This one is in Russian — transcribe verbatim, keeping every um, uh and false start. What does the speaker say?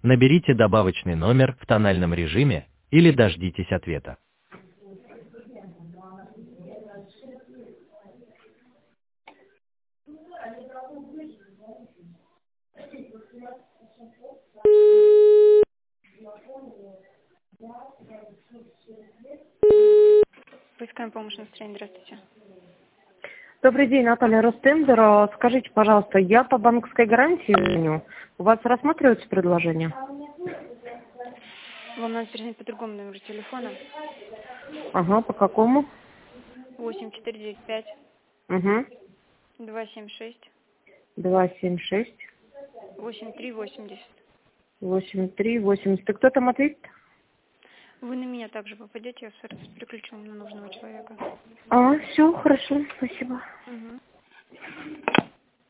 Наберите добавочный номер в тональном режиме или дождитесь ответа. Поискаем помощь настроения. Здравствуйте. Добрый день, Наталья Ростендер. Скажите, пожалуйста, я по банковской гарантии звоню. У вас рассматриваются предложения? Вам надо перезвонить по другому номеру телефона. Ага, по какому? восемь четыре девять пять Угу. два семь шесть два семь шесть восемь три восемьдесят. восемь три восемьдесят. И кто там ответит? Вы на меня также попадете, я сразу переключу на нужного человека. А, все, хорошо, спасибо. Угу.